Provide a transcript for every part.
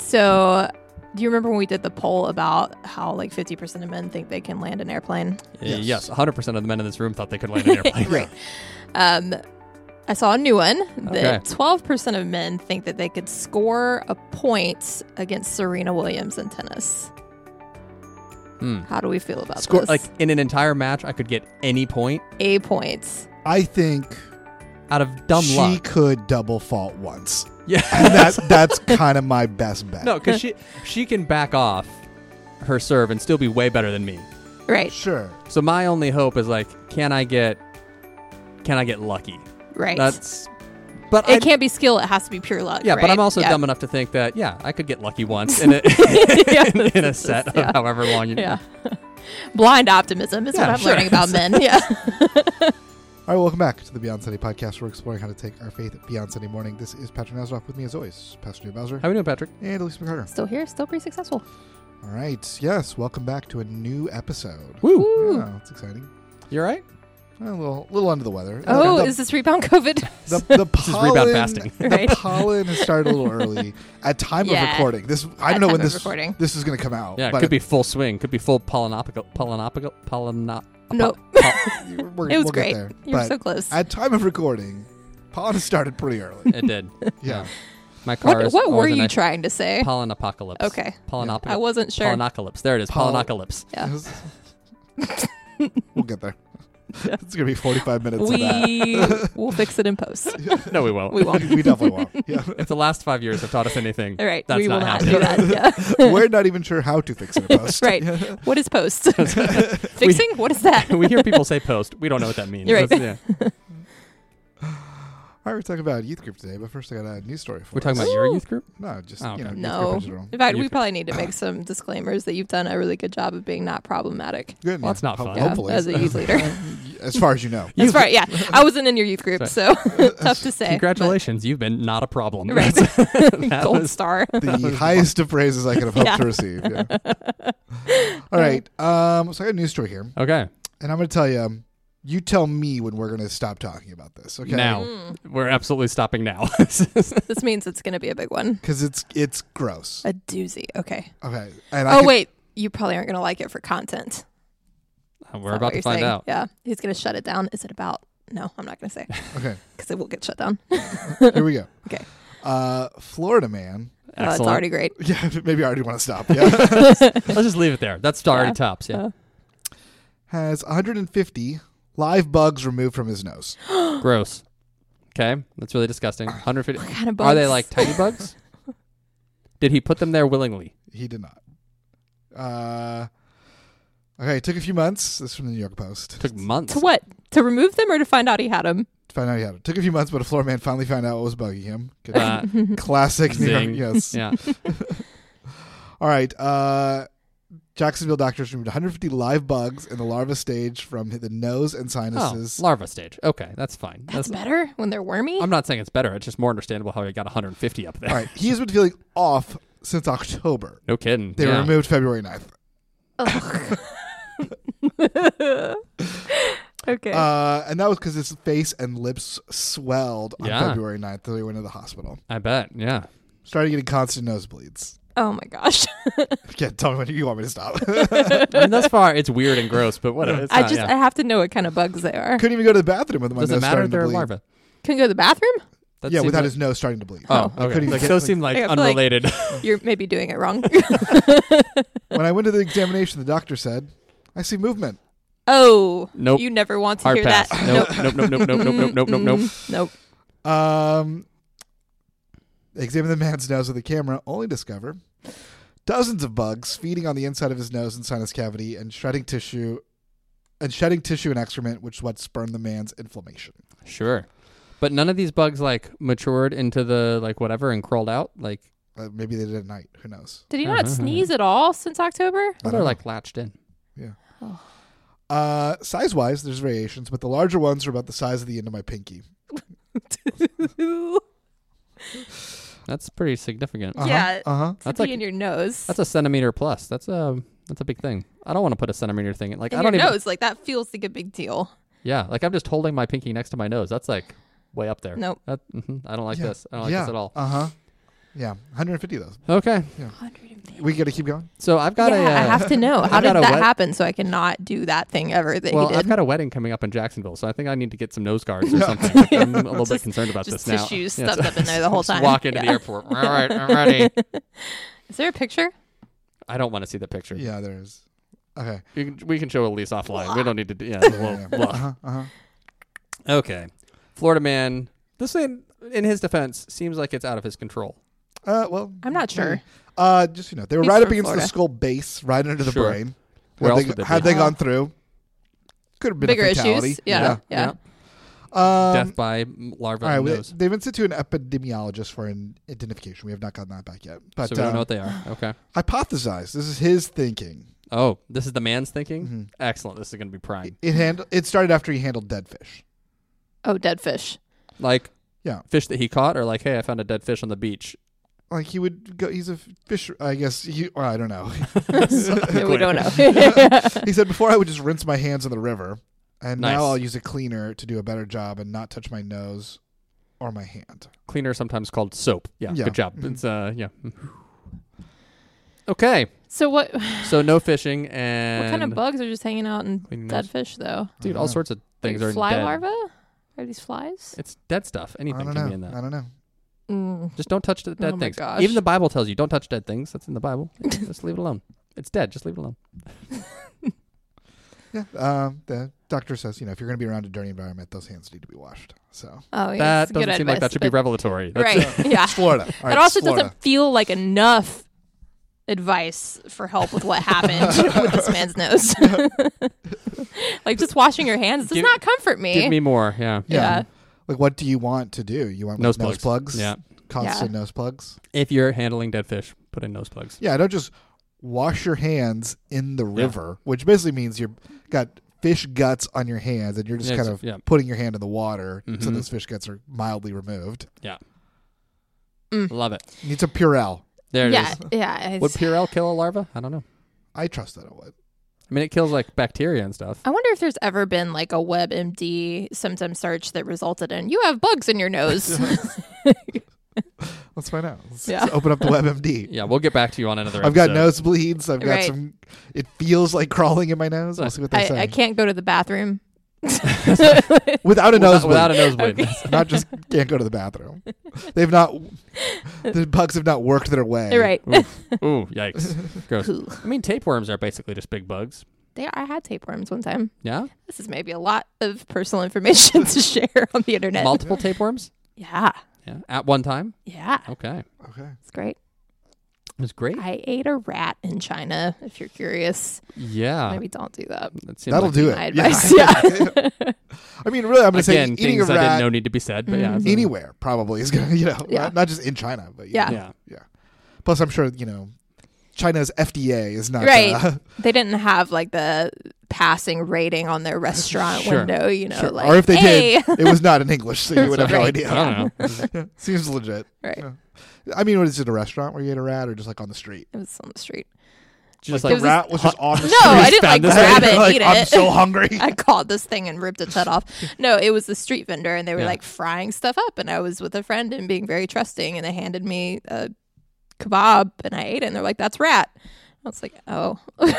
So, do you remember when we did the poll about how like 50% of men think they can land an airplane? Yes. 100% of the men in this room thought they could land an airplane. Right. I saw a new one that 12% of men think that they could score a point against Serena Williams in tennis. How do we feel about this? Like in an entire match, I could get any point. A point. I think out of dumb luck. She could double fault once. Yeah. And that's kind of my best bet. No, because she can back off her serve and still be way better than me. Right. Sure. So my only hope is like, can I get lucky? Right. But it can't be skill. It has to be pure luck. Yeah, right? but I'm also dumb enough to think that I could get lucky once in a in a set of however long you. Yeah. Blind optimism is what I'm learning about men. Yeah. All right, welcome back to the Beyond Sunday podcast. We're exploring how to take our faith beyond Sunday morning. This is Patrick Nazaroff with me as always, Pastor Joe Bowser. How are we doing, Patrick? And Elise McCarter. Still here, still pretty successful. All right, yes, welcome back to a new episode. Woo! Yeah, it's exciting. You all right? A little under the weather. Oh, is this rebound COVID? The pollen, rebound fasting. Right. The pollen has started a little early at time of recording. I don't know when this is going to come out. Yeah, it could be full swing. Could be full pollinapical. Nope. It was great. You were so close. At time of recording, pollen has started pretty early. It did. Yeah. My car is. What were you trying to say? Pollen apocalypse. Okay. Pollinapocalypse. I wasn't sure. Pollinacalypse. There it is. Pollinacalypse. Yeah. We'll get there. It's going to be 45 minutes of that. We'll fix it in post. No, we won't. We won't. We definitely won't. Yeah. If the last 5 years have taught us anything, All right. that's we will not not do happening. that. Yeah. We're not even sure how to fix it in post. Right. What is post? Fixing? What is that? We hear people say post. We don't know what that means. You're right. All right, we're talking about youth group today, but first I got a news story for We're talking about your youth group? No, just, okay. youth group No. in general. In fact, Youth we probably need to make some disclaimers that you've done a really good job of being not problematic. Good. Well, that's not fun. Hopefully. As a youth leader. As far as you know. That's right, yeah. I wasn't in your youth group, so tough to say. Congratulations, you've been not a problem. Right. That Gold was- star. The highest of praises I could have hoped to receive. Yeah. All right. So I got a news story here. Okay. And I'm going to tell you, you tell me when we're going to stop talking about this, okay? Now. We're absolutely stopping now. This means it's going to be a big one. Because it's gross. A doozy. Okay. Okay. And wait. You probably aren't going to like it for content. We're about to find out. Yeah. He's going to shut it down. Is it about? No, I'm not going to say. Okay. Because it will get shut down. Here we go. Okay. Florida man. It's already great. Yeah, maybe I already want to stop. Yeah. Let's just leave it there. That's already tops. Yeah. Has 150 live bugs removed from his nose. Gross. Okay. That's really disgusting. 150. What kind of bugs? Are they like tiny bugs? Did he put them there willingly? He did not. Okay, it took a few months. This is from the New York Post. Took months. To what? To remove them or to find out he had them? To find out he had it. Took a few months, but a Florida man finally found out what was bugging him. Classic New York. Zing. Yes. Yeah. All right. Jacksonville doctors removed 150 live bugs in the larva stage from the nose and sinuses. Oh, larva stage. Okay, that's fine. That's better when they're wormy? I'm not saying it's better. It's just more understandable how he got 150 up there. All right. He has been feeling off since October. No kidding. They were removed February 9th. Okay. And that was because his face and lips swelled on Yeah. February 9th until he went to the hospital. I bet. Yeah. Started getting constant nosebleeds. Oh my gosh. Yeah, tell me when you want me to stop. I mean, thus far, it's weird and gross, but whatever. It's I not, have to know what kind of bugs they are. Couldn't even go to the bathroom with my Does nose it matter starting if to they're a bleed. larva? Couldn't go to the bathroom? That Yeah, seems without like- his nose starting to bleed. Oh, I okay. couldn't Like, even those get- seem like I feel like- unrelated. You're maybe doing it wrong. When I went to the examination, the doctor said, I see movement. Oh. Nope. You never want to Hard hear pass. that. Nope. Nope. Examine the man's nose with a camera, only discover dozens of bugs feeding on the inside of his nose and sinus cavity and shedding tissue and excrement, which is what spurned the man's inflammation. Sure. But none of these bugs like matured into the like whatever and crawled out. Like Maybe they did at night. Who knows? Did he not sneeze at all since October? they're like latched in. Yeah. Size-wise, there's variations, but the larger ones are about the size of the end of my pinky. That's pretty significant. Yeah. Uh-huh. That's like in your nose. That's a centimeter plus. That's a big thing. I don't want to put a centimeter thing in. Like in I don't your even. nose, like that feels like a big deal. Yeah, like I'm just holding my pinky next to my nose. That's like way up there. Nope. I don't like this. I don't like this at all. Uh-huh. Yeah, 150 of those. Okay. Yeah. 150. We got to keep going. So I've got I have to know. How did that happen so I cannot do that thing ever that he did? I've got a wedding coming up in Jacksonville, so I think I need to get some nose guards or something. Like, I'm a little bit concerned about this now. Just tissues stuffed up in there the whole time. Walk into the airport. All right, I'm ready. Is there a picture? I don't want to see the picture. Yeah, there is. Okay. We can show Elise offline. We don't need to do. Yeah. Yeah. Okay. Florida man. This thing, in his defense, seems like it's out of his control. Well, I'm not sure. Just they were He's right up from against Florida. the skull base, right under the brain. Where else would they be? Had they gone through, could have been Bigger a fatality. issues. Yeah. Death by larva All right, nose. they've instituted an epidemiologist for an identification. We have not gotten that back yet, but So we don't know what they are. Okay. Hypothesized. This is his thinking. Oh, this is the man's thinking? Mm-hmm. Excellent. This is going to be prime. It started after he handled dead fish. Oh, dead fish. Like Yeah. fish that he caught, or like, hey, I found a dead fish on the beach. Like he would go. He's a fish. I guess. I don't know. We don't know. He said before I would just rinse my hands in the river, and Nice. now I'll use a cleaner to do a better job and not touch my nose or my hand. Cleaner, sometimes called soap. Yeah. Yeah. Good job. Mhm. It's yeah. Okay. So what So no fishing and kind of bugs are just hanging out in Cleaning dead nose. fish, though? Dude, I all don't know. sorts of things Like are fly dead. larvae? Are these flies? It's dead stuff. I Anything don't can know. be in that. I don't know. Just don't touch the dead Oh my things. gosh. Even the Bible tells you don't touch dead things. That's in the Bible. Just leave it alone. It's dead. Just leave it alone. Yeah. The doctor says, if you're going to be around a dirty environment, those hands need to be washed. So Oh, yeah. That it's good doesn't seem like that advice, should be but- revelatory. That's Right. Yeah. it's Florida. All right, It also it's Florida. doesn't feel like enough advice for help with what happened with this man's nose. Like just washing your hands does not comfort me. Give me more. Yeah. Yeah. Like, what do you want to do? You want Nose nose plugs? Yeah. Constant nose plugs? If you're handling dead fish, put in nose plugs. Yeah, don't just wash your hands in the river, which basically means you've got fish guts on your hands and you're just kind of putting your hand in the water so those fish guts are mildly removed. Yeah. Mm. Love it. You need some Purell. There it is. Yeah. Would Purell kill a larva? I don't know. I trust that it would. I mean, it kills like bacteria and stuff. I wonder if there's ever been like a WebMD symptom search that resulted in you have bugs in your nose. Let's find out. Let's Yeah. open up the WebMD. Yeah, we'll get back to you on another I've got episode. nosebleeds. I've got Right. some. It feels like crawling in my nose. We'll see what they say. I can't go to the bathroom. Without a nosebleed. Without a nosebleed. Not just can't go to the bathroom. They've not. The bugs have not worked their way. Right. Ooh, yikes. Gross. Ooh. I mean, tapeworms are basically just big bugs. I had tapeworms one time. Yeah? This is maybe a lot of personal information to share on the internet. Multiple tapeworms? Yeah. Yeah. At one time? Yeah. Okay. Okay. It's great. It was great. I ate a rat in China, if you're curious. Yeah. Maybe don't do that. That seems That'll like, do My it. advice. Yeah. I mean, really, I'm going to say Again, eating a things I didn't rat know need to be said, but yeah. so- anywhere probably is going to, Yeah. not just in China, but Yeah. Yeah. Plus, I'm sure China's FDA is not Right. They didn't have like the passing rating on their restaurant Sure. window, Sure. like, or if they hey. did, it was not in English, so you would have no Right. idea. I don't know. Seems legit. Right. Yeah. I mean, was it a restaurant where you ate a rat, or just like on the street? It was on the street. Just The like was rat was just on the No, street. I didn't like found this grab it and Like, eat I'm it. so hungry. I caught this thing and ripped its head off. No, it was the street vendor, and they were Yeah. like frying stuff up. And I was with a friend and being very trusting, and they handed me a kebab, and I ate it. And they're like, "That's rat." I was like, "Oh,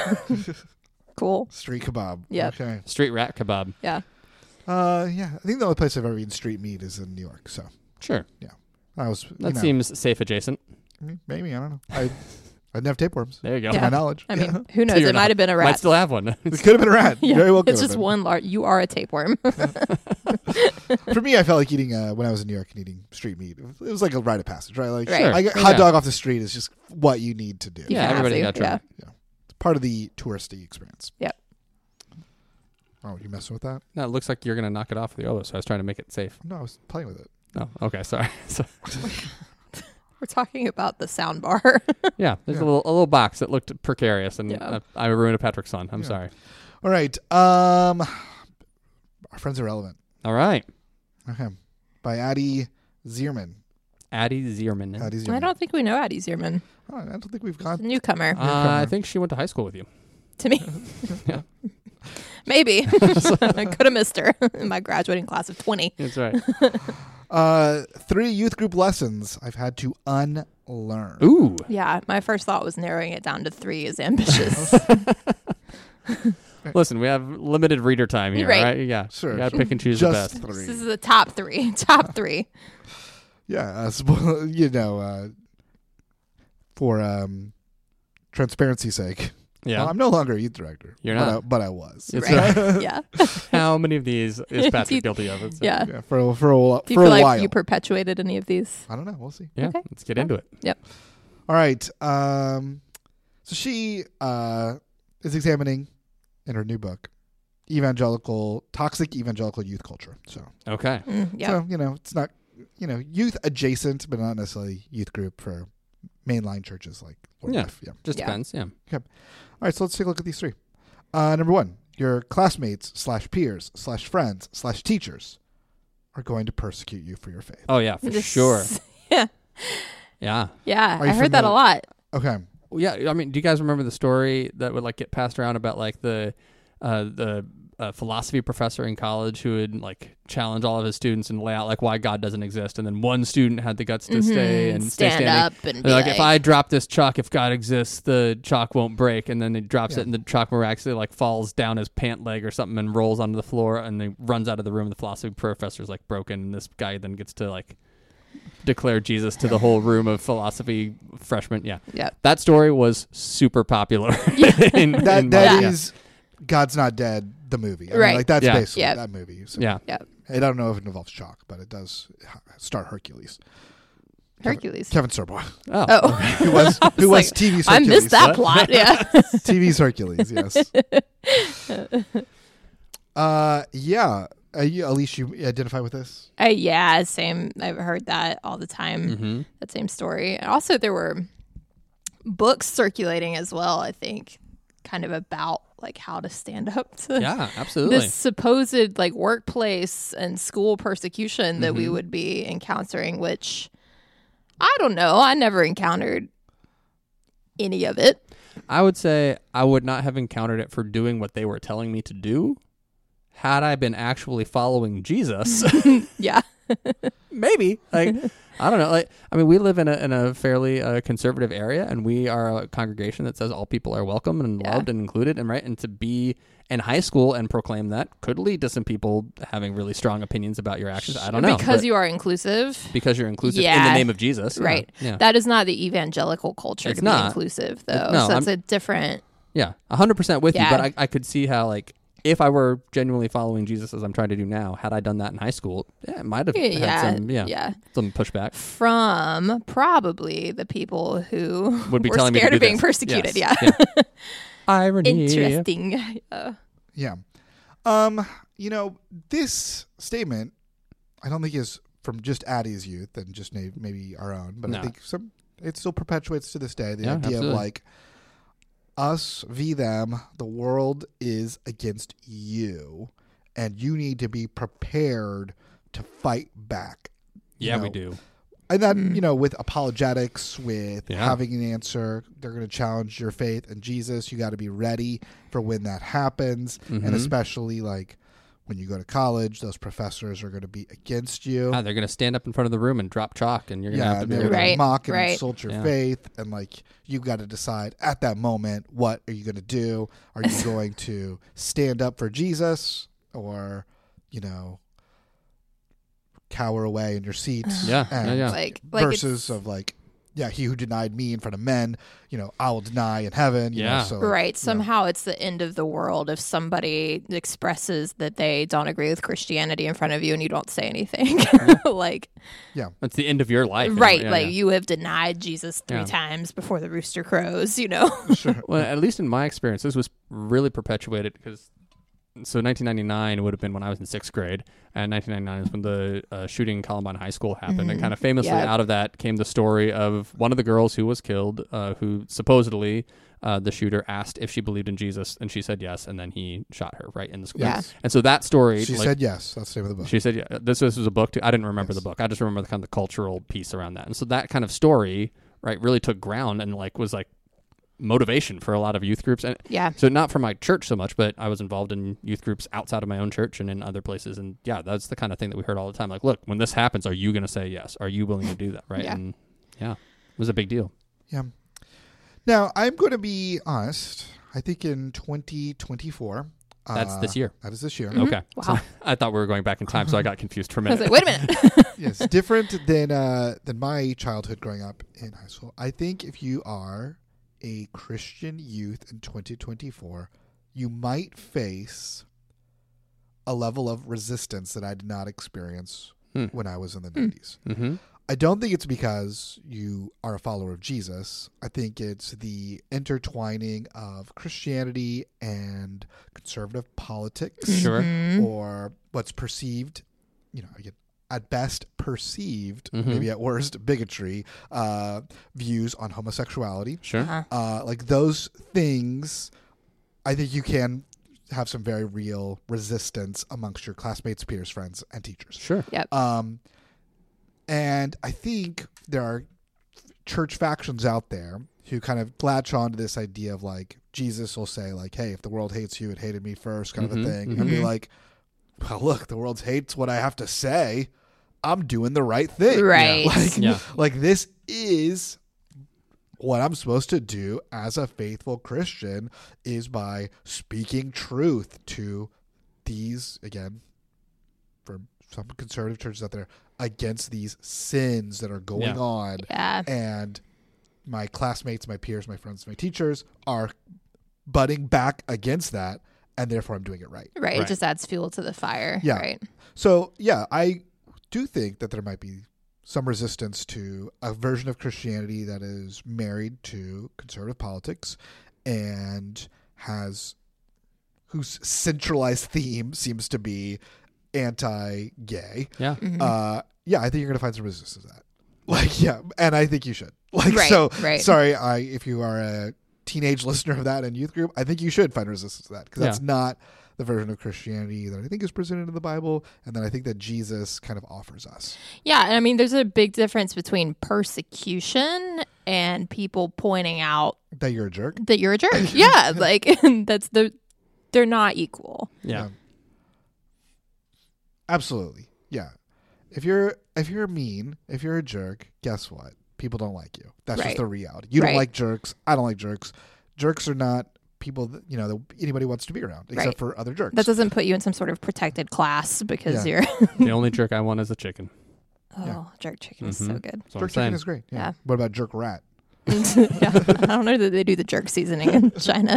cool." Street kebab. Yep. Okay. street rat kebab. Yeah. Yeah. I think the only place I've ever eaten street meat is in New York. So Sure. I was. That seems safe adjacent. Maybe I don't know. I didn't have tapeworms. There you go. To Yeah. my knowledge. I mean, Yeah. who knows? You're It might have been a Might rat. still have one. It could have been a rat. Yeah. Very well. Could It's have just been. one large. You are a tapeworm. For me, I felt like eating when I was in New York and eating street meat. It was like a rite of passage, right? Like Right. I get Sure. hot Yeah. dog off the street is just what you need to do. Yeah, You have everybody to, got to try. yeah. It's part of the touristy experience. Yep. Oh, you messing with that? No, it looks like you're going to knock it off with the Ola, so I was trying to make it safe. No, I was playing with it. Oh, okay. Sorry. So, We're talking about the sound bar. yeah, there's Yeah. a little box that looked precarious, and Yeah. I ruined a Patrick's son. I'm Yeah. sorry. All right. Our friends are relevant. All right. Okay. By Addie Zierman. Addie Zierman. Addie Zierman. I don't think we know Addie Zierman. Oh, I don't think we've A gone. newcomer I think she went to high school with you. to me. Yeah. Maybe. I could have missed her in my graduating class of 20. That's right. 3 youth group lessons I've had to unlearn. learn. Ooh. Yeah, my first thought was narrowing it down to 3 is ambitious. Listen, we have limited reader time here, right? Yeah, sure. You gotta pick and choose Just the best. 3. This is the top 3. Top 3. Yeah, for transparency's sake. Yeah, Well, I'm no longer a youth director. You're not. but I was. It's Right. Yeah. How many of these is Patrick guilty of? It's Yeah. Yeah, for a while. Do you feel like you perpetuated any of these? I don't know. We'll see. Yeah, Okay. let's get into it. Yep. All right. So she is examining in her new book toxic evangelical youth culture. So Okay. Yeah. So, it's not, youth adjacent, but not necessarily youth group for mainline churches like Lord Yeah. Life. Yeah. Just depends. Yeah. All right. So let's take a look at these 3. Number 1, your classmates / peers / friends / teachers are going to persecute you for your faith. Oh yeah, for sure. Yeah. Yeah. Yeah. Are you I heard that a lot. Okay. Well, yeah. I mean, do you guys remember the story that would like get passed around about like the philosophy professor in college who would like challenge all of his students and lay out like why God doesn't exist, and then one student had the guts to stay and stay stand standing. up and be They're like, if I drop this chalk, if God exists, the chalk won't break. And then he drops it, and the chalk miraculously like falls down his pant leg or something and rolls onto the floor, and he runs out of the room. The philosophy professor's like broken, and this guy then gets to like declare Jesus to the whole room of philosophy freshmen. Yeah, that story was super popular. That is God's Not Dead, the movie. I mean, like that's basically that movie. So yeah. I don't know if it involves chalk, but it does start Hercules. Hercules. Kevin Sorbo. Oh. who was TV's Hercules. I missed that plot. Yeah. TV's Hercules, yes. Yeah. Elise, you identify with this? Yeah, same. I've heard that all the time. Mm-hmm. That same story. And also, there were books circulating as well, I think, kind of about like how to stand up to absolutely. this supposed like workplace and school persecution that we would be encountering, which I don't know. I never encountered any of it. I would say I would not have encountered it for doing what they were telling me to do. Had I been actually following Jesus, Yeah. maybe. Like, I don't know. Like, I mean, we live in a fairly conservative area, and we are a congregation that says all people are welcome and loved and included, and to be in high school and proclaim that could lead to some people having really strong opinions about your actions. I don't know. Because you are inclusive. Because you're inclusive in the name of Jesus. Right. Yeah. That is not the evangelical culture It's to not. be inclusive, though. No, so it's a different... Yeah, 100% with you, Yeah. but I could see how, like, if I were genuinely following Jesus as I'm trying to do now, had I done that in high school, it might have had some pushback. From probably the people who would be were telling me to scared do of being this. persecuted. Yes. Yeah. Irony. Interesting. Yeah. This statement, I don't think is from just Addie's youth and just maybe our own, but I think it still perpetuates to this day the idea of like us v them, the world is against you, and you need to be prepared to fight back. Yeah, we do. And that, with apologetics, with having an answer, they're going to challenge your faith in Jesus. You got to be ready for when that happens. And especially like when you go to college, those professors are going to be against you. They're going to stand up in front of the room and drop chalk, and you're going to have to be able to mock and right. insult your faith. And like, you've got to decide at that moment, what are you going to do? Are you going to stand up for Jesus or, cower away in your seat? Like versus of like, he who denied me in front of men, I will deny in heaven. Somehow it's the end of the world if somebody expresses that they don't agree with Christianity in front of you and you don't say anything. That's the end of your life. Right. You have denied Jesus 3 times before the rooster crows, Sure. Well, at least in my experience, this was really perpetuated because... So 1999 would have been when I was in 6th grade, and 1999 is when the shooting in Columbine High School happened. And kind of famously out of that came the story of one of the girls who was killed, who supposedly the shooter asked if she believed in Jesus, and she said yes, and then he shot her right in the school. Yes. And so that story... She said yes. That's the name of the book. She said, yeah. This was a book, too. I didn't remember the book. I just remember the kind of the cultural piece around that. And so that kind of story, really took ground and was motivation for a lot of youth groups. And so not for my church so much, but I was involved in youth groups outside of my own church and in other places. And that's the kind of thing that we heard all the time. Like, look, when this happens, are you going to say yes? Are you willing to do that? Right. Yeah. And was a big deal. Yeah. Now, I'm going to be honest. I think in 2024. That's this year. That is this year. Mm-hmm. Okay. Wow. So I thought we were going back in time, so I got confused for a minute. I was like, wait a minute. Yes, different than my childhood growing up in high school. I think if you are a Christian youth in 2024, you might face a level of resistance that I did not experience when I was in the 90s. Mm-hmm. I don't think it's because you are a follower of Jesus. I think it's the intertwining of Christianity and conservative politics. Sure. Or what's perceived, again, at best perceived, Mm-hmm. maybe at worst bigotry, views on homosexuality. Sure. Like those things, I think you can have some very real resistance amongst your classmates, peers, friends, and teachers. Sure. Yep. And I think there are church factions out there who kind of latch on to this idea of like Jesus will say like, hey, if the world hates you, it hated me first, kind of a thing. And be like, well, look, the world hates what I have to say. I'm doing the right thing. Right. Like this is what I'm supposed to do as a faithful Christian is by speaking truth to these, again, for some conservative churches out there, against these sins that are going on. Yeah. And my classmates, my peers, my friends, my teachers are butting back against that, and therefore I'm doing it right. Right. It just adds fuel to the fire. Yeah. Right. So, yeah, I do think that there might be some resistance to a version of Christianity that is married to conservative politics and whose centralized theme seems to be anti-gay. Yeah. Mm-hmm. I think you're going to find some resistance to that. Like, yeah, and I think you should. Like, Right, so, right. sorry, if you are a teenage listener of that in youth group, I think you should find resistance to that because that's not the version of Christianity that I think is presented in the Bible and that I think that Jesus kind of offers us. Yeah, and I mean, there's a big difference between persecution and people pointing out That you're a jerk? that you're a jerk. Yeah, like they're not equal. Yeah. Absolutely. Yeah. If you're mean, if you're a jerk, guess what? People don't like you. That's just the reality. You don't like jerks. I don't like jerks. Jerks are not people that, that anybody wants to be around, except for other jerks. That doesn't put you in some sort of protected class because you're... The only jerk I want is a chicken. Jerk chicken is so good. Jerk chicken is great. Yeah. What about jerk rat? Yeah, I don't know that they do the jerk seasoning in China.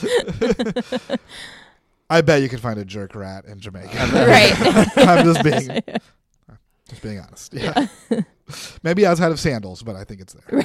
I bet you can find a jerk rat in Jamaica. Right. I'm just being honest. Yeah. Maybe outside of sandals, but I think it's there.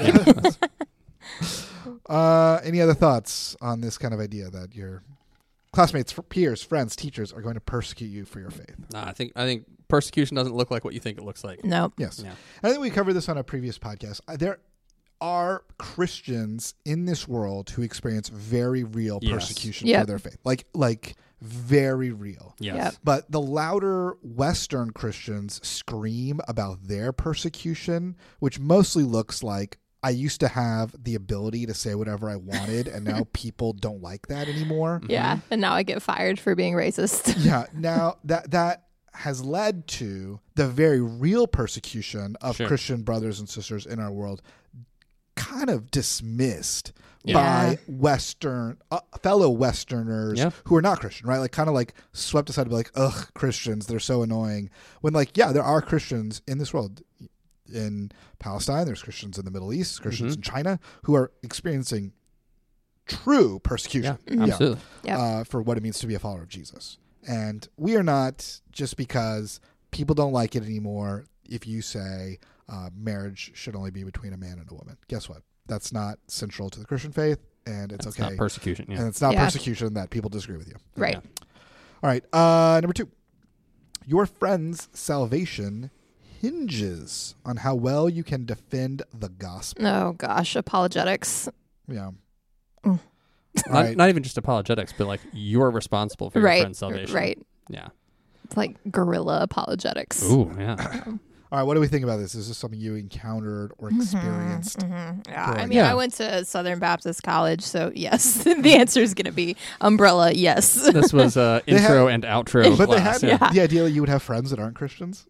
Right. Any other thoughts on this kind of idea that your classmates, peers, friends, teachers are going to persecute you for your faith? I think persecution doesn't look like what you think it looks like. No. Yes. Yeah. I think we covered this on a previous podcast. There are Christians in this world who experience very real persecution for their faith. Like very real. Yes. Yep. But the louder Western Christians scream about their persecution, which mostly looks like I used to have the ability to say whatever I wanted, and now people don't like that anymore. Yeah, and now I get fired for being racist. Yeah, now that has led to the very real persecution of Christian brothers and sisters in our world kind of dismissed by Western fellow Westerners who are not Christian, right? Like kind of like swept aside to be like, ugh, Christians, they're so annoying. When like, yeah, there are Christians in this world. In Palestine, there's Christians in the Middle East, Christians in China who are experiencing true persecution. Yeah, absolutely. For what it means to be a follower of Jesus. And we are not, just because people don't like it anymore, if you say marriage should only be between a man and a woman. Guess what? That's not central to the Christian faith, and it's okay. Not persecution. Yeah. And it's not persecution that people disagree with you. Right. Yeah. All right. Number 2. Your friend's salvation hinges on how well you can defend the gospel. Oh, gosh. Apologetics. Yeah. Not even just apologetics, but like you're responsible for your friend's salvation. Right. Yeah. It's like guerrilla apologetics. Ooh, yeah. All right, what do we think about this? Is this something you encountered or experienced? Yeah, I mean, I went to Southern Baptist College, so yes, the answer is going to be umbrella, yes. This was intro and outro But class. they had the idea that you would have friends that aren't Christians?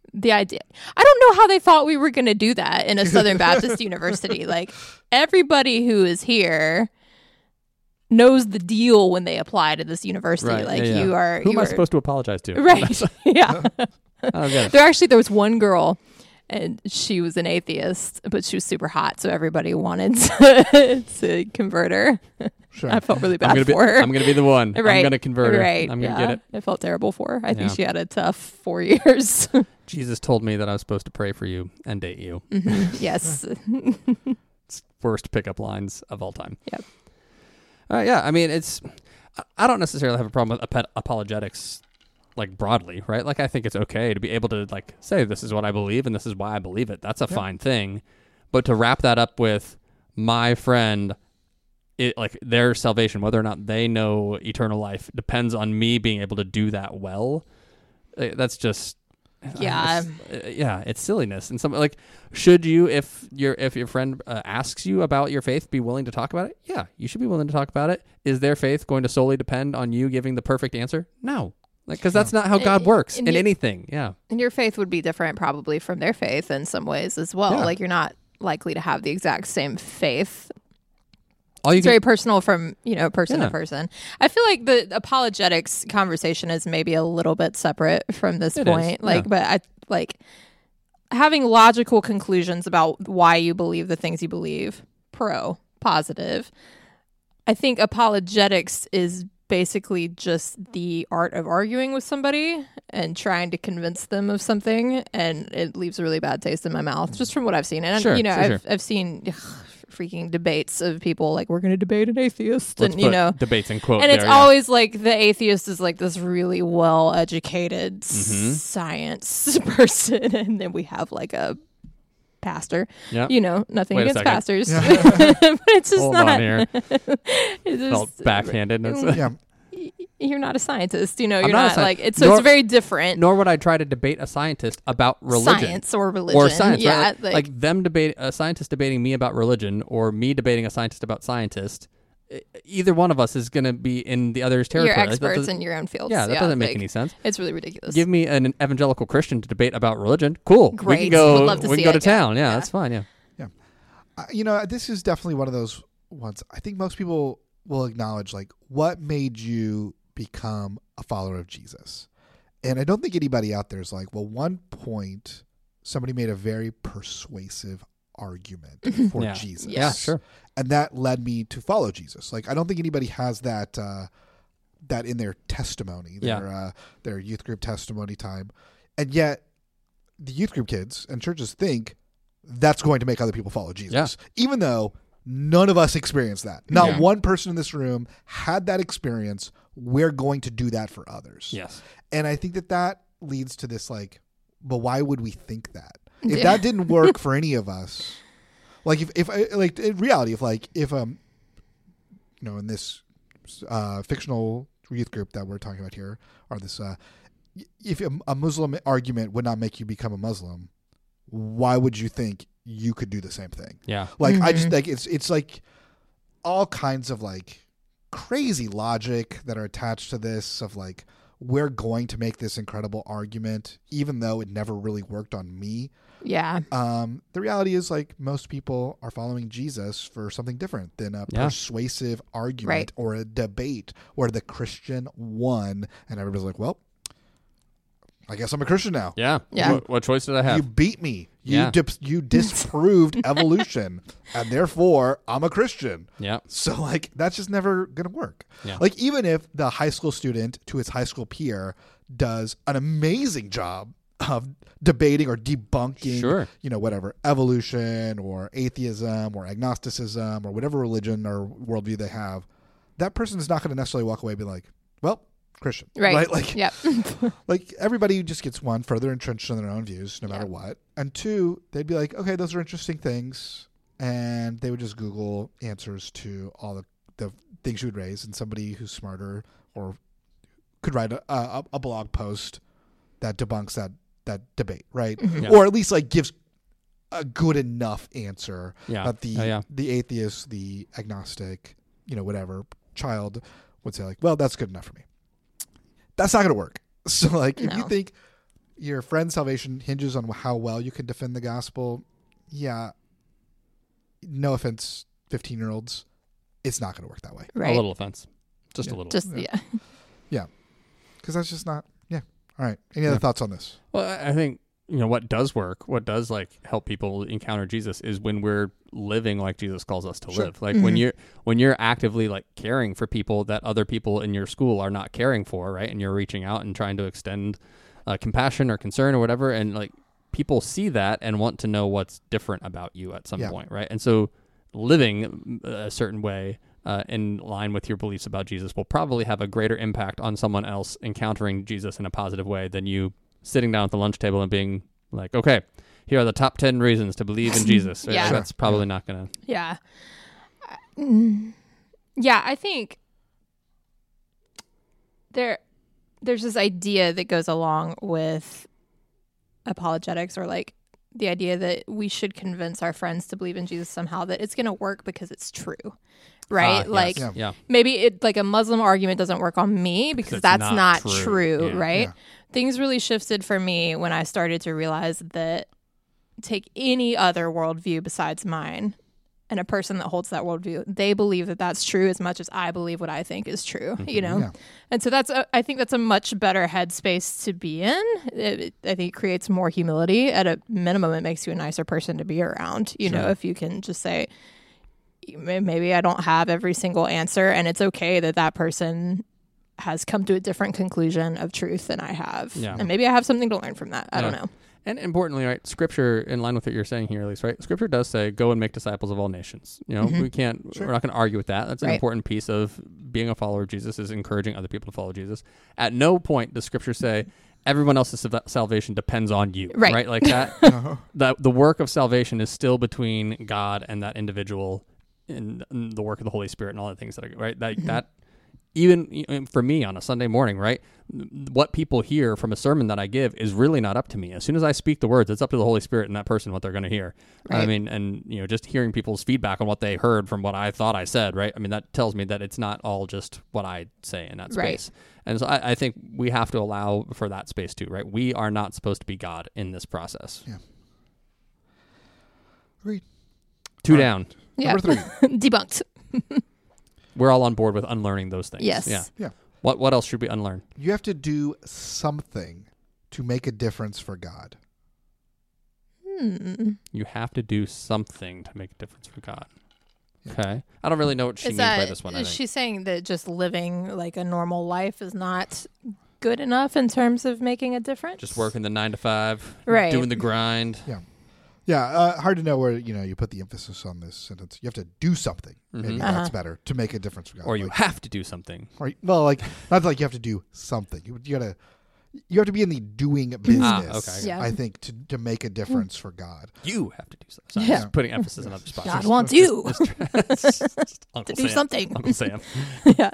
the idea. I don't know how they thought we were going to do that in a Southern Baptist university. Like, everybody who is here knows the deal when they apply to this university. Right. Like, you are. Who am I supposed to apologize to? Right. Yeah. There was one girl, and she was an atheist, but she was super hot, so everybody wanted to convert her. Sure. I felt really bad for her. I'm going to be the one. Right. I'm going to convert her. Right. I'm going to get it. I felt terrible for her. I think she had a tough 4 years. Jesus told me that I was supposed to pray for you and date you. Mm-hmm. Yes. It's worst pickup lines of all time. Yep. Yeah, I mean, I don't necessarily have a problem with apologetics, like, broadly, right? Like, I think it's okay to be able to, like, say this is what I believe and this is why I believe it. That's a fine thing. But to wrap that up with my friend, like, their salvation, whether or not they know eternal life, depends on me being able to do that well. That's just... it's silliness. And some, like, should you, if your friend asks you about your faith, be willing to talk about it? Yeah, you should be willing to talk about it. Is their faith going to solely depend on you giving the perfect answer? No, because that's not how God works in anything. Yeah, and your faith would be different probably from their faith in some ways as well. Yeah. Like, you're not likely to have the exact same faith. It's very personal from, person to person. I feel like the apologetics conversation is maybe a little bit separate from this point. But I like having logical conclusions about why you believe the things you believe, positive. I think apologetics is basically just the art of arguing with somebody and trying to convince them of something, and it leaves a really bad taste in my mouth just from what I've seen. And I've seen freaking debates of people like, we're going to debate an atheist. Let's put debates in quote. And it's always like the atheist is like this really well-educated science person. And then we have like a pastor, nothing against pastors, but it's just Hold not. On here. It's felt backhanded. You're not a scientist, you're not like it's. So it's very different. Nor would I try to debate a scientist about religion, science or religion, or science. Yeah, right? Like them debate a scientist debating me about religion, or me debating a scientist about scientist. Either one of us is going to be in the other's territory. You're experts in your own fields. Yeah, that doesn't make any sense. It's really ridiculous. Give me an evangelical Christian to debate about religion. Cool. Great. We can go. Would love to we can go to town. Yeah, that's fine. Yeah. This is definitely one of those ones. I think most people will acknowledge, like, what made you become a follower of Jesus? And I don't think anybody out there is like, well, one point somebody made a very persuasive argument for Jesus. Yeah, sure. And that led me to follow Jesus. Like, I don't think anybody has that that in their testimony, their youth group testimony time. And yet the youth group kids and churches think that's going to make other people follow Jesus. Yeah. Even though none of us experienced that. Not one person in this room had that experience. We're going to do that for others. Yes. And I think that leads to this, like, but why would we think that? If that didn't work for any of us, like if like in reality, if in this fictional youth group that we're talking about here, or this, if a Muslim argument would not make you become a Muslim, why would you think you could do the same thing? Yeah. Like, I just like, it's like all kinds of like crazy logic that are attached to this of like, we're going to make this incredible argument, even though it never really worked on me. Yeah. The reality is, like, most people are following Jesus for something different than a persuasive argument or a debate where the Christian won and everybody's like, well, I guess I'm a Christian now. Yeah. What choice did I have? You beat me. You disproved evolution, and therefore I'm a Christian. Yeah. So, like, that's just never going to work. Yeah. Like, even if the high school student to his high school peer does an amazing job of debating or debunking, whatever, evolution or atheism or agnosticism or whatever religion or worldview they have, that person is not going to necessarily walk away and be like, well, Christian. Right? Like, like, everybody just gets, one, further entrenched in their own views, no matter what. And two, they'd be like, okay, those are interesting things. And they would just Google answers to all the things you would raise. And somebody who's smarter or could write a blog post that debunks that debate, right? Mm-hmm. Or at least like gives a good enough answer that the atheist, the agnostic, whatever child would say like, well, that's good enough for me. That's not going to work. So like, if you think, your friend's salvation hinges on how well you can defend the gospel, yeah, no offense, 15-year-olds, it's not going to work that way. Right. A little offense. Just a little. Yeah. Because that's just not, All right. Any other thoughts on this? Well, I think, what does work, what does help people encounter Jesus is when we're living like Jesus calls us to live. Like when you're actively caring for people that other people in your school are not caring for, right? And you're reaching out and trying to extend compassion or concern or whatever. And people see that and want to know what's different about you at some point, right? And so living a certain way in line with your beliefs about Jesus will probably have a greater impact on someone else encountering Jesus in a positive way than you sitting down at the lunch table and being like, okay, here are the top 10 reasons to believe in Jesus. Right? That's probably not going to. Yeah. Yeah, I think there's this idea that goes along with apologetics, or the idea that we should convince our friends to believe in Jesus somehow, that it's going to work because it's true. Right? Maybe a Muslim argument doesn't work on me because that's not true, right? Yeah. Things really shifted for me when I started to realize that take any other worldview besides mine, and a person that holds that worldview, they believe that that's true as much as I believe what I think is true, Yeah. And so I think that's a much better headspace to be in. I think it creates more humility. At a minimum, it makes you a nicer person to be around, if you can just say, maybe I don't have every single answer, and it's okay that person has come to a different conclusion of truth than I have. Yeah. And maybe I have something to learn from that. I don't know. And importantly, right, Scripture, in line with what you're saying here, at least, right? Scripture does say, "Go and make disciples of all nations." We're not going to argue with that. That's an important piece of being a follower of Jesus, is encouraging other people to follow Jesus. At no point does Scripture say everyone else's salvation depends on you, right? Like that. The work of salvation is still between God and that individual, in the work of the Holy Spirit and all the things that are right. That even for me on a Sunday morning, right? What people hear from a sermon that I give is really not up to me. As soon as I speak the words, it's up to the Holy Spirit and that person what they're going to hear. Right. I mean, and just hearing people's feedback on what they heard from what I thought I said, right? I mean, that tells me that it's not all just what I say in that space. Right. And so I think we have to allow for that space too, right? We are not supposed to be God in this process. Yeah. Agreed. Two down. Yeah. Number 3. Debunked. We're all on board with unlearning those things. Yes. Yeah. What else should we unlearn? You have to do something to make a difference for God. You have to do something to make a difference for God. Yeah. Okay. I don't really know what she means by this one. Is she saying that just living like a normal life is not good enough in terms of making a difference? Just working the 9 to 5, right? Doing the grind. Yeah. Yeah, hard to know where you put the emphasis on this sentence. You have to do something. Maybe that's better to make a difference for God. Or you have to do something. Or not like you have to do something. You have to be in the doing business. Okay. I think to make a difference for God. You have to do something. So just putting emphasis on other spots. God wants you to do something. Uncle Sam. Yeah.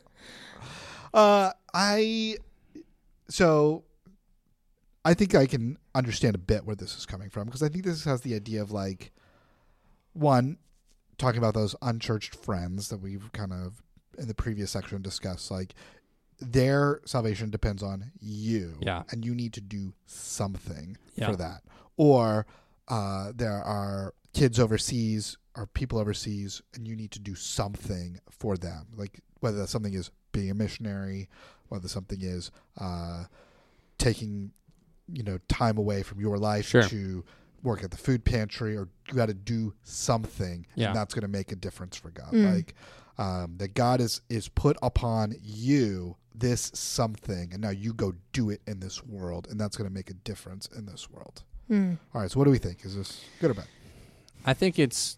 I think I can understand a bit where this is coming from, because I think this has the idea of one, talking about those unchurched friends that we've kind of in the previous section discussed, their salvation depends on you, and you need to do something for that. Or there are kids overseas or people overseas, and you need to do something for them, whether that something is being a missionary, whether something is taking time away from your life to work at the food pantry, or you got to do something, and that's going to make a difference for God. That God is put upon you this something, and now you go do it in this world, and that's going to make a difference in this world. All right, so what do we think? Is this good or bad? I think it's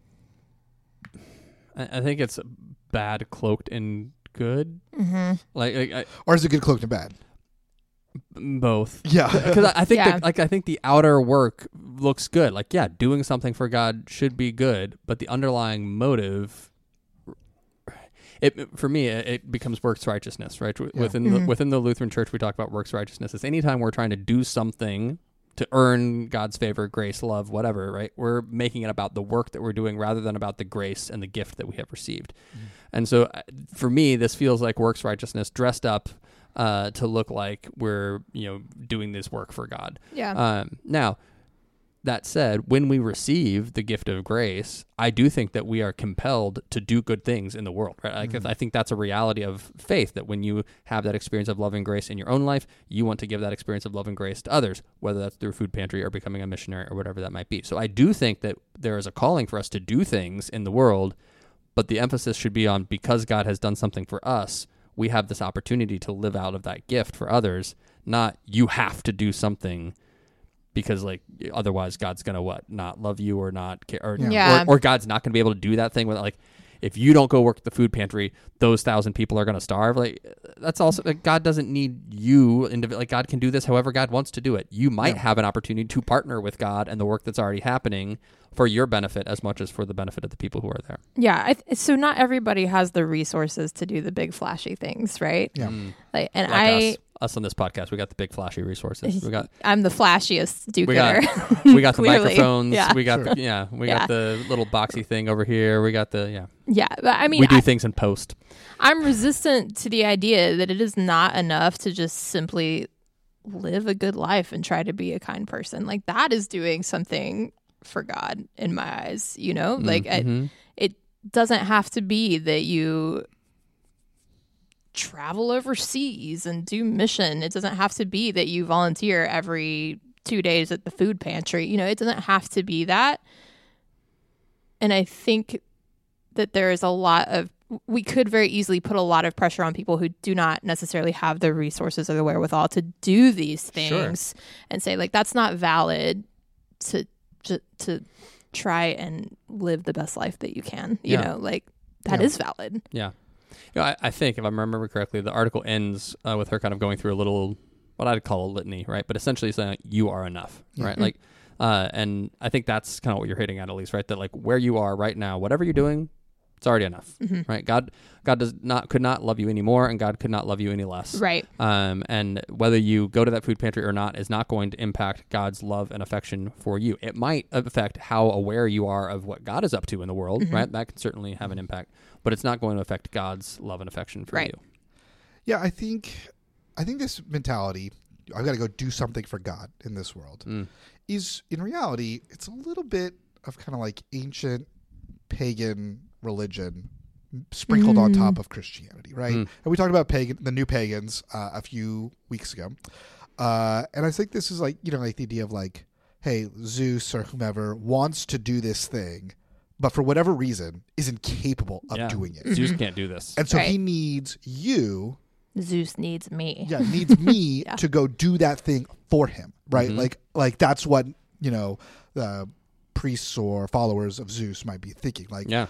bad cloaked in good. Mm-hmm. Or is it good cloaked in bad? Both. Yeah. Because I think I think the outer work looks good. Doing something for God should be good, but the underlying motive, for me, it becomes works righteousness, right? Yeah. Within the Lutheran Church, we talk about works righteousness. It's anytime we're trying to do something to earn God's favor, grace, love, whatever, right? We're making it about the work that we're doing rather than about the grace and the gift that we have received. And so for me, this feels like works righteousness dressed up to look like we're doing this work for God. Yeah. Now, that said, when we receive the gift of grace, I do think that we are compelled to do good things in the world, right? Like, I think that's a reality of faith, that when you have that experience of love and grace in your own life, you want to give that experience of love and grace to others, whether that's through food pantry or becoming a missionary or whatever that might be. So I do think that there is a calling for us to do things in the world, but the emphasis should be on, because God has done something for us, we have this opportunity to live out of that gift for others, not you have to do something because like otherwise God's gonna not love you or not care, or God's not gonna be able to do that thing with, like, if you don't go work at the food pantry, those 1,000 people are gonna starve. Like, that's also, like, God doesn't need you like, God can do this however God wants to do it. You might have an opportunity to partner with God and the work that's already happening for your benefit as much as for the benefit of the people who are there. Yeah. So not everybody has the resources to do the big flashy things, right? Yeah. Like us on this podcast, we got the big flashy resources. I'm the flashiest do-gooder. We got the microphones. Yeah. We got got the little boxy thing over here. We got the Yeah, but I mean, we do things in post. I'm resistant to the idea that it is not enough to just simply live a good life and try to be a kind person. Like, that is doing something for God in my eyes, Like, it doesn't have to be that you travel overseas and do mission. It doesn't have to be that you volunteer every 2 days at the food pantry. It doesn't have to be that. And I think that there is we could very easily put a lot of pressure on people who do not necessarily have the resources or the wherewithal to do these things, and say, like, that's not valid to try and live the best life that you can. You know, like, that is valid. Yeah. I think, if I remember correctly, the article ends with her kind of going through a little, what I'd call a litany, right? But essentially saying, you are enough, right? Like, and I think that's kind of what you're hitting at least, right? That, like, where you are right now, whatever you're doing, it's already enough, right? God could not love you any more, and God could not love you any less, right? And whether you go to that food pantry or not is not going to impact God's love and affection for you. It might affect how aware you are of what God is up to in the world, right? That can certainly have an impact, but it's not going to affect God's love and affection for you. Yeah, I think this mentality, I've got to go do something for God in this world, is, in reality, it's a little bit of kind of like ancient pagan religion sprinkled on top of Christianity, right? And we talked about the new pagans a few weeks ago, and I think this is like, like the idea of, like, hey, Zeus or whomever wants to do this thing, but for whatever reason is incapable of doing it. Zeus can't do this, and so he needs you. Zeus needs me. Yeah, needs me to go do that thing for him, right? Like that's what priests or followers of Zeus might be thinking.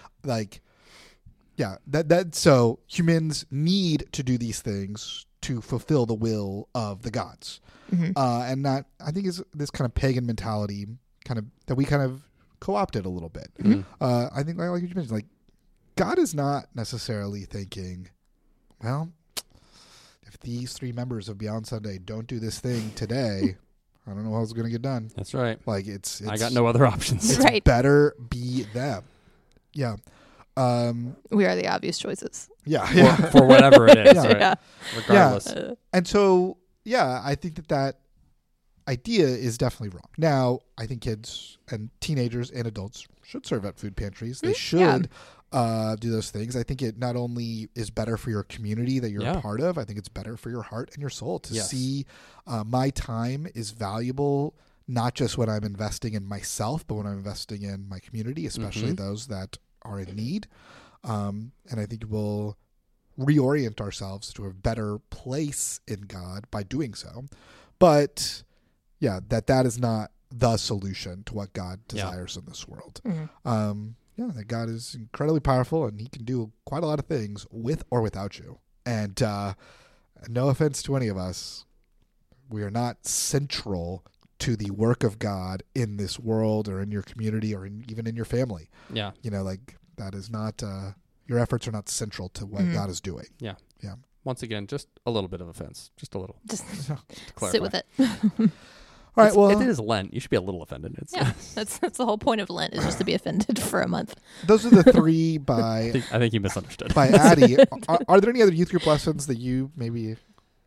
So humans need to do these things to fulfill the will of the gods, and that, I think, is this kind of pagan mentality, kind of that we kind of co-opted a little bit. I think, like you mentioned, like, God is not necessarily thinking, well, if these 3 members of Beyond Sunday don't do this thing today, I don't know how it's going to get done. That's right. Like, it's I got no other options. It's better be them. Yeah. We are the obvious choices. Yeah. For whatever it is. Right? Regardless. Yeah. And so, I think that idea is definitely wrong. Now, I think kids and teenagers and adults should serve at food pantries. They should do those things. I think it not only is better for your community that you're a part of, I think it's better for your heart and your soul to see my time is valuable, not just when I'm investing in myself, but when I'm investing in my community, especially those that are in need. And I think we'll reorient ourselves to a better place in God by doing so. But that is not the solution to what God desires in this world. That God is incredibly powerful and he can do quite a lot of things with or without you. And no offense to any of us, we are not central to the work of God in this world or in your community or even in your family. Yeah. Like, that is not, your efforts are not central to what God is doing. Yeah. Yeah. Once again, just a little bit of offense. Just a little. Just sit with it. All right, well, it is Lent. You should be a little offended. That's the whole point of Lent, is just to be offended for a month. Those are the 3 by... I think you misunderstood. By Addie. Are there any other youth group lessons that you maybe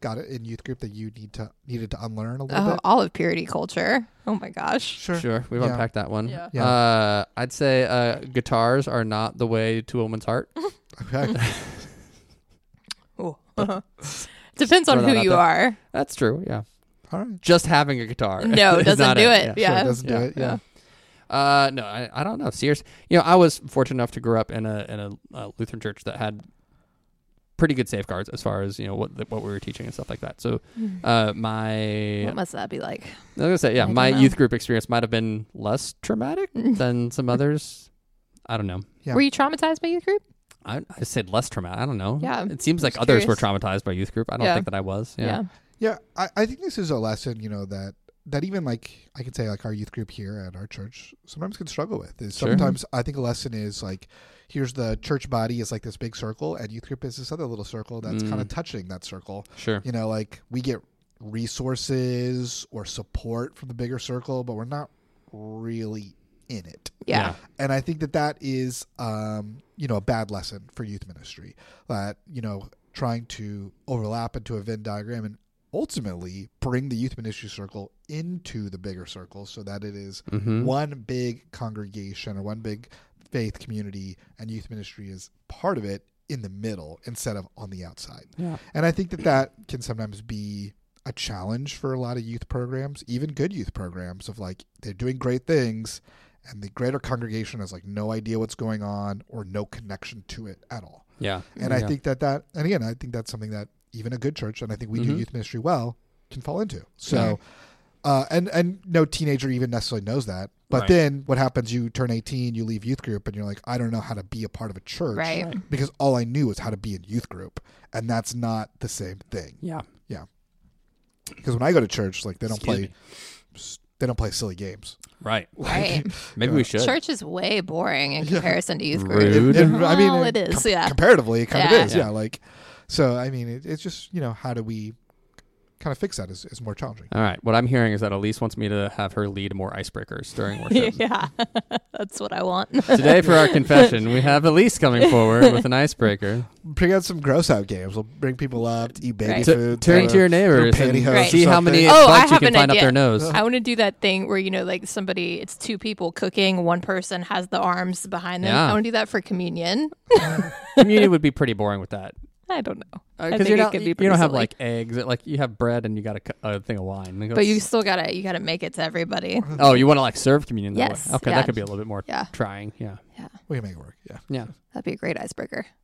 got it in youth group that you needed to unlearn a little bit? All of purity culture. Oh my gosh. Sure. We've unpacked that one. Yeah. I'd say guitars are not the way to a woman's heart. Okay. Depends on who you are. That's true. Yeah. All right. Just having a guitar. No, it doesn't do it. Yeah. Sure, doesn't do it. Yeah. No, I don't know. Seriously, I was fortunate enough to grow up in a Lutheran church that had pretty good safeguards as far as what we were teaching and stuff like that. So, what must that be like? I was gonna say, my youth group experience might have been less traumatic than some others. I don't know. Yeah. Were you traumatized by youth group? I said less traumatic. I don't know. Yeah. It seems like others were traumatized by youth group. I don't think that I was. Yeah. Yeah. I think this is a lesson, that even like I could say like our youth group here at our church sometimes can struggle with is sometimes I think a lesson is like, here's the church body is like this big circle and youth group is this other little circle that's kind of touching that circle. Sure. Like we get resources or support from the bigger circle, but we're not really in it. Yeah. And I think that is, a bad lesson for youth ministry that, trying to overlap into a Venn diagram and ultimately bring the youth ministry circle into the bigger circle so that it is one big congregation or one big faith community and youth ministry is part of it in the middle instead of on the outside. Yeah. And I think that can sometimes be a challenge for a lot of youth programs, even good youth programs of like, they're doing great things and the greater congregation has like no idea what's going on or no connection to it at all. Yeah. And I think and again, I think that's something that even a good church, and I think we do youth ministry well, can fall into. So, and no teenager even necessarily knows that. But then what happens, you turn 18, you leave youth group, and you're like, I don't know how to be a part of a church because all I knew was how to be in youth group. And that's not the same thing. Yeah. Yeah. Because when I go to church, like they don't play silly games. Right. Maybe we should. Church is way boring in comparison to youth group. I mean, it is. Comparatively, it kind of is. Yeah. Like, so, I mean, it's just, how do we kind of fix that is more challenging. All right. What I'm hearing is that Elise wants me to have her lead more icebreakers during worship. Yeah. That's what I want. Today for our confession, we have Elise coming forward with an icebreaker. Bring out some gross out games. We'll bring people up to eat baby food. Turn to your neighbors and see how many butts you can find up their nose. I want to do that thing where, like somebody, it's two people cooking. One person has the arms behind them. I want to do that for communion. Communion would be pretty boring with that. I don't know. Because you don't have like eggs. Like you have bread and you got a thing of wine. But you still gotta make it to everybody. Oh, you want to like serve communion that yes. way? Okay, that could be a little bit more trying. Yeah. We can make it work. Yeah. That'd be a great icebreaker.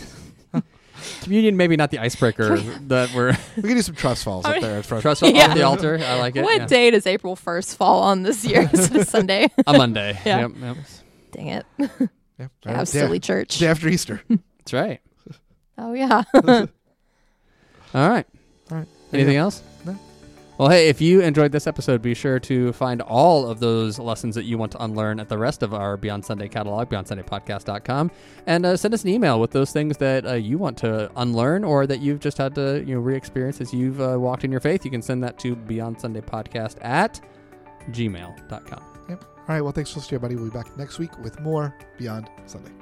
Communion, maybe not the icebreaker that we're. We can do some trust falls up there. Trust falls on the altar. I like it. What day does April 1st fall on this year? Is it a Sunday? A Monday. Yeah. Yep. Dang it. Yeah. Have silly church. Day after Easter. That's right. Oh yeah. All right. Anything else? No. Well, hey, if you enjoyed this episode, be sure to find all of those lessons that you want to unlearn at the rest of our Beyond Sunday catalog, beyondsundaypodcast.com, and send us an email with those things that you want to unlearn or that you've just had to re-experience as you've walked in your faith. You can send that to beyondsundaypodcast@gmail.com. Yep. All right. Well, thanks for listening, everybody. We'll be back next week with more Beyond Sunday.